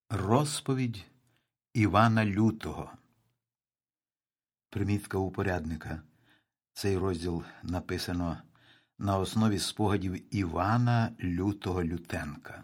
Розповідь Івана Лютого. Примітка упорядника. Цей розділ написано на основі спогадів Івана Лютого Лютенка.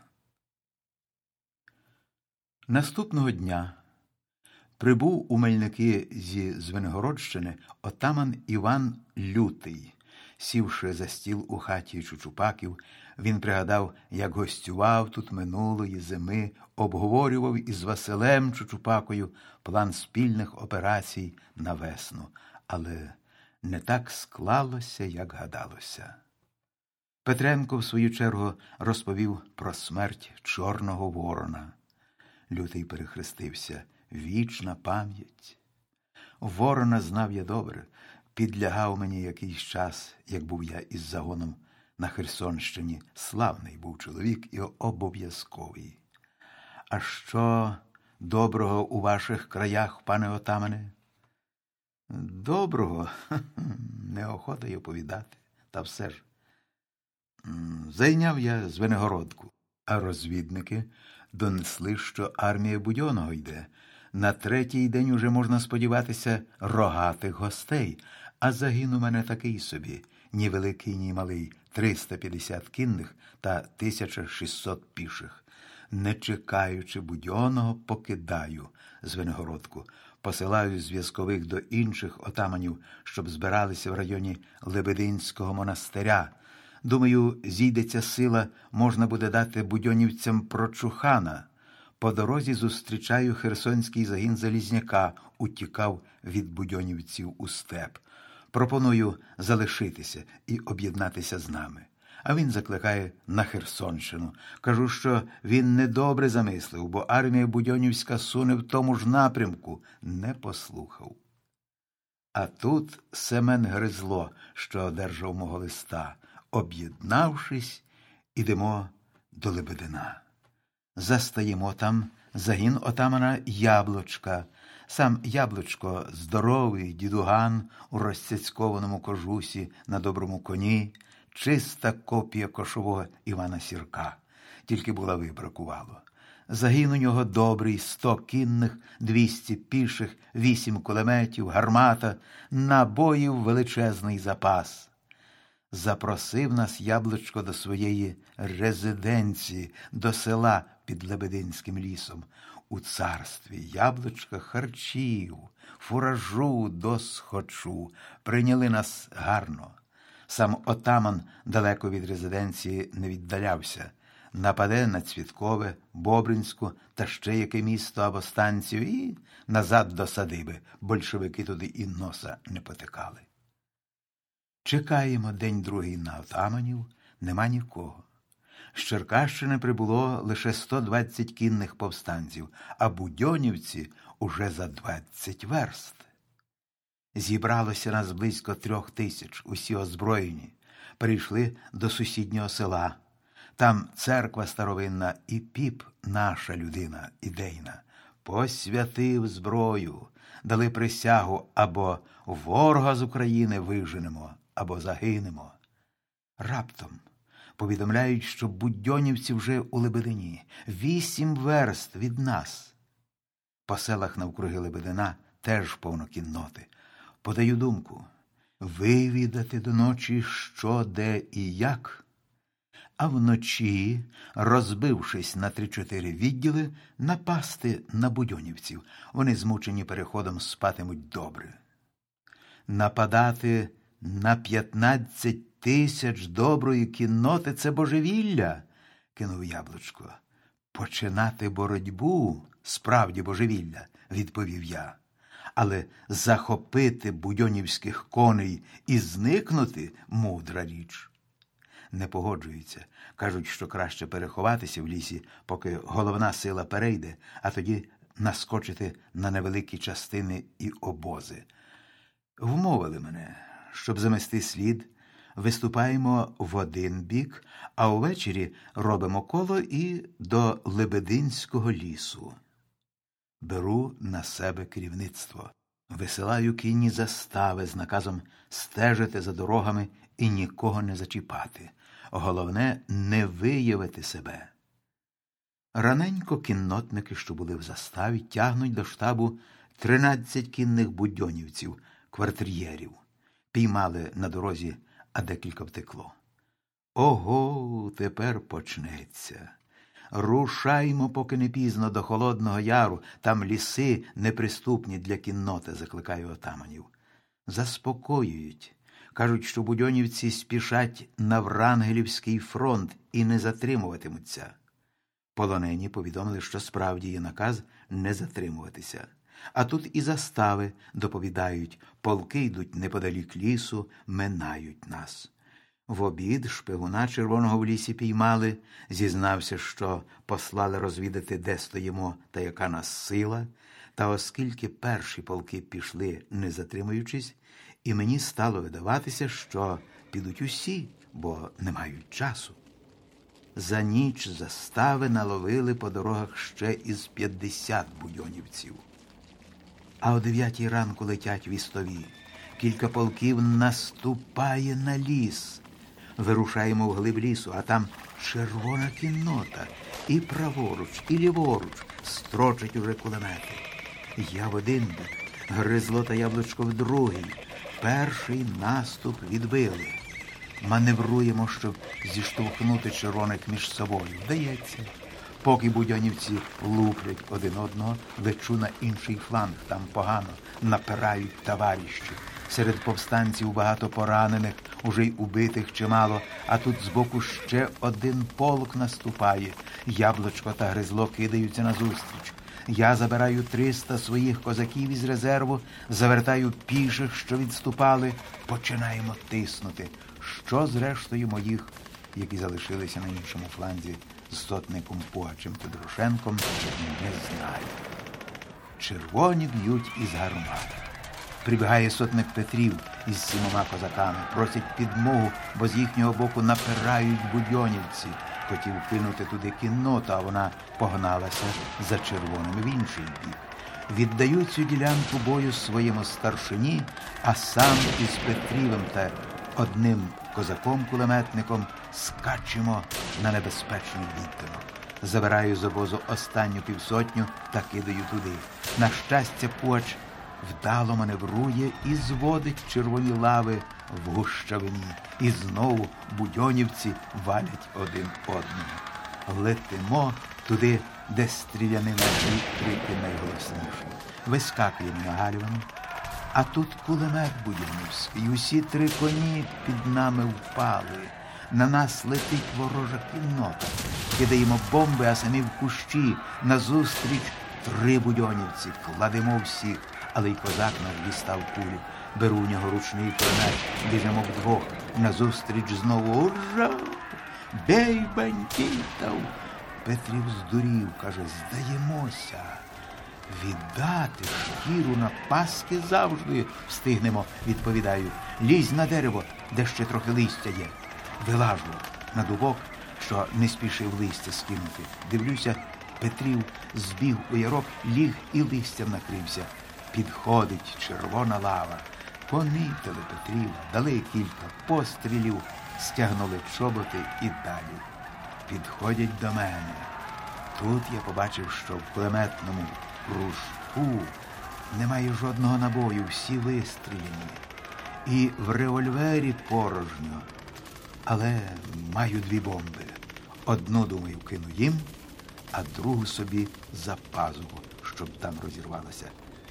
Наступного дня прибув у Мельники зі Звенигородщини отаман Іван Лютий. Сівши за стіл у хаті Чучупаків, він пригадав, як гостював тут минулої зими, обговорював із Василем Чучупакою план спільних операцій на весну. Але не так склалося, як гадалося. Петренко, в свою чергу, розповів про смерть Чорного Ворона. Лютий перехрестився. Вічна пам'ять. Ворона знав я добре. Підлягав мені якийсь час, як був я із загоном на Херсонщині. Славний був чоловік і обов'язковий. А що доброго у ваших краях, пане отамане? Доброго? Неохота й оповідати. Та все ж. Зайняв я Звенигородку, а розвідники донесли, що армія Будьонного йде. На третій день уже можна сподіватися рогатих гостей, а загін у мене такий собі, ні великий, ні малий, 350 кінних та 1600 піших. Не чекаючи Будьонного, покидаю Звенигородку, посилаю зв'язкових до інших отаманів, щоб збиралися в районі Лебединського монастиря. Думаю, зійдеться сила, можна буде дати будьонівцям прочухана. По дорозі зустрічаю херсонський загін Залізняка, утікав від будьонівців у степ. Пропоную залишитися і об'єднатися з нами. А він закликає на Херсонщину. Кажу, що він недобре замислив, бо армія будьонівська суне в тому ж напрямку. Не послухав. А тут Семен Гризло, що одержав мого листа. Об'єднавшись, ідемо до Лебедина. Застаємо там загін отамана Яблочка. Сам Яблочко здоровий дідуган у розцяцькованому кожусі на доброму коні, чиста копія кошового Івана Сірка. Тільки булави бракувало. Загін у нього добрий, 100 кінних, 200 піших, 8 кулеметів, гармата, набоїв величезний запас. Запросив нас Яблочко до своєї резиденції, до села під Лебединським лісом. У царстві Яблочка харчів, фуражу досхочу. Прийняли нас гарно. Сам отаман далеко від резиденції не віддалявся. Нападе на Цвіткове, Бобринську та ще яке місто або станцію і назад до садиби. Большевики туди і носа не потикали. Чекаємо день-другий на отаманів, нема нікого. З Черкащини прибуло лише 120 кінних повстанців, а будьонівці уже за 20 верст. Зібралося нас близько 3000, усі озброєні. Прийшли до сусіднього села. Там церква старовинна і піп, наша людина, ідейна. Посвятив зброю, дали присягу або ворога з України виженемо, або загинемо. Раптом повідомляють, що будьонівці вже у Лебедині, 8 верст від нас. По селах навкруги Лебедина теж повно кінноти. Подаю думку – вивідати до ночі, що, де і як. А вночі, розбившись на 3-4 відділи, напасти на будьонівців. Вони, змучені переходом, спатимуть добре. Нападати на 15 тисяч доброї кінноти – це божевілля, кинув Яблочко. Починати боротьбу – справді божевілля, відповів я. Але захопити будьонівських коней і зникнути – мудра річ. Не погоджуються. Кажуть, що краще переховатися в лісі, поки головна сила перейде, а тоді наскочити на невеликі частини і обози. Вмовили мене, щоб замести слід, виступаємо в один бік, а увечері робимо коло і до Лебединського лісу. Беру на себе керівництво. Висилаю кінні застави з наказом стежити за дорогами і нікого не зачіпати. Головне – не виявити себе. Раненько кіннотники, що були в заставі, тягнуть до штабу 13 кінних будьонівців, квартир'єрів. Піймали на дорозі, а декілька втекло. Ого, тепер почнеться. Рушаймо, поки не пізно, до Холодного Яру. Там ліси неприступні для кінноти, закликаю отаманів. Заспокоюють. Кажуть, що будьонівці спішать на Врангелівський фронт і не затримуватимуться. Полонені повідомили, що справді є наказ не затримуватися. А тут і застави доповідають, полки йдуть неподалік лісу, минають нас. В обід шпигуна червоного в лісі піймали, зізнався, що послали розвідати, де стоїмо та яка нас сила, та оскільки перші полки пішли, не затримуючись, і мені стало видаватися, що підуть усі, бо не мають часу. За ніч застави наловили по дорогах ще із 50 будьонівців. А о 9 ранку летять вістові. Кілька полків наступає на ліс. Вирушаємо вглиб лісу, а там червона кіннота. І праворуч, і ліворуч строчать уже кулемети. Я в один бік, Гризло та Яблучко в другий. Перший наступ відбили. Маневруємо, щоб зіштовхнути червоних між собою. Вдається. Поки будьонівці луплять один одного, лечу на інший фланг. Там погано напирають товариші. Серед повстанців багато поранених, уже й убитих чимало, а тут збоку ще один полк наступає. Яблучко та Гризло кидаються назустріч. Я забираю 300 своїх козаків із резерву, завертаю піших, що відступали, починаємо тиснути. Що з рештою моїх, які залишилися на іншому фланзі, з сотником Пугачем та Дорошенком, не знаю. Червоні б'ють із гармат. Прибігає сотник Петрів із 7 козаками, просять підмогу, бо з їхнього боку напирають будьонівці. Хотів кинути туди кінноту, а вона погналася за червоними в інший бік. Віддаю цю ділянку бою своєму старшині, а сам із Петрівим та одним козаком-кулеметником скачемо на небезпечну віддину. Забираю з обозу останню півсотню та кидаю туди. На щастя, Пугач вдало маневрує і зводить червоні лави в гущавині. І знову будьонівці валять один одного. Летимо туди, де стрілянина і крики найголосніші. Вискакуємо на гальвану, а тут кулемет будьонівський. Усі 3 коні під нами впали. На нас летить ворожа кіннота. Кидаємо бомби, а самі в кущі. Назустріч 3 будьонівці. Кладемо всіх. Але й козак наш дістав кулю. Беру у нього ручний кулемет. Біжимо вдвох. Назустріч знову. Ура! Бей бандитів! Петрів здурів, каже, здаємося. Віддати шкіру на паски завжди встигнемо, відповідаю. Лізь на дерево, де ще трохи листя є. Вилажу на дубок, що не спішив листя скинути. Дивлюся, Петрів збіг у ярок, ліг і листям накрився. Підходить червона лава. Помітили Петрів, дали кілька пострілів, стягнули чоботи і далі. Підходять до мене. Тут я побачив, що в кулеметному кружку немає жодного набою, всі вистріляні. І в револьвері порожньо. Але маю 2 бомби. Одну, думаю, кину їм, а другу собі за пазуху, щоб там розірвалася.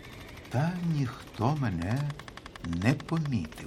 Та ніхто мене не помітив.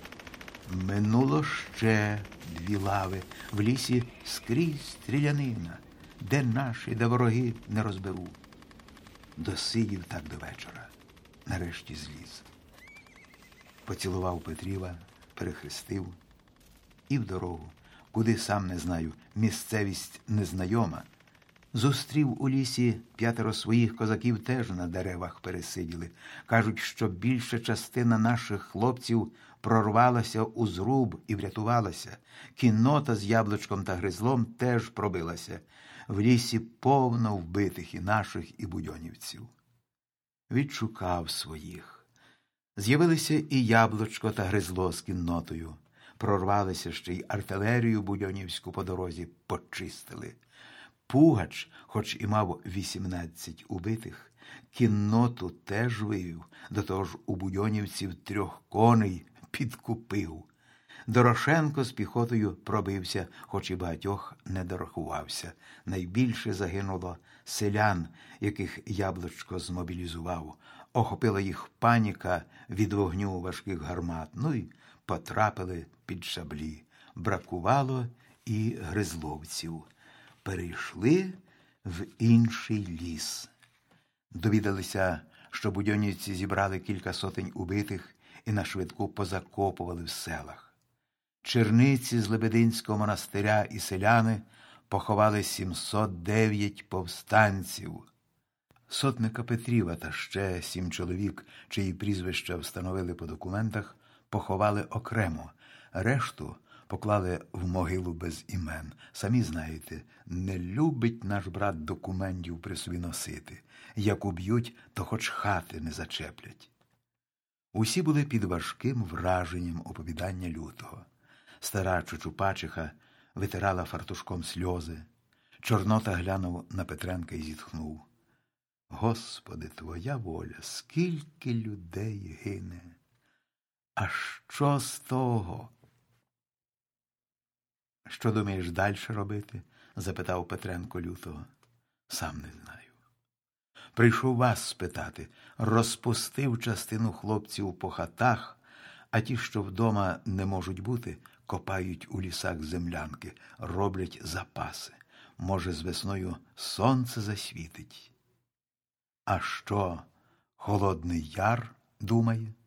Минуло ще 2 лави. В лісі скрізь стрілянина. Де наші, де вороги, не розберу. Досидів так до вечора. Нарешті зліз. Поцілував Петріва, перехрестив і в дорогу. Куди, сам не знаю, місцевість незнайома. Зустрів у лісі 5 своїх козаків, теж на деревах пересиділи. Кажуть, що більша частина наших хлопців прорвалася у зруб і врятувалася. Кіннота з Яблучком та Гризлом теж пробилася. В лісі повно вбитих і наших, і будьонівців. Відшукав своїх. З'явилися і Яблучко та Гризло з кіннотою. Прорвалися ще й артилерію будьонівську по дорозі почистили. Пугач, хоч і мав 18 убитих, кінноту теж вивів, до того ж у будьонівців 3 коней підкупив. Дорошенко з піхотою пробився, хоч і багатьох не дорахувався. Найбільше загинуло селян, яких Яблочко змобілізував. Охопила їх паніка від вогню важких гармат, ну й потрапили під шаблі. Бракувало і гризловців. Перейшли в інший ліс. Довідалися, що будьонівці зібрали кілька сотень убитих і нашвидку позакопували в селах. Черниці з Лебединського монастиря і селяни поховали 709 повстанців. Сотника Петріва та ще 7 чоловік, чиї прізвища встановили по документах, поховали окремо. Решту поклали в могилу без імен. Самі знаєте, не любить наш брат документів при собі носити. Як уб'ють, то хоч хати не зачеплять. Усі були під важким враженням оповідання Лютого. Стара Чучупачиха витирала фартушком сльози. Чорнота глянув на Петренка і зітхнув. Господи, твоя воля, скільки людей гине! А що з того? Що думаєш далі робити? Запитав Петренко Лютого. Сам не знаю. Прийшов вас спитати. Розпустив частину хлопців по хатах, а ті, що вдома не можуть бути, копають у лісах землянки, роблять запаси. Може, з весною сонце засвітить. А що, Холодний Яр думає?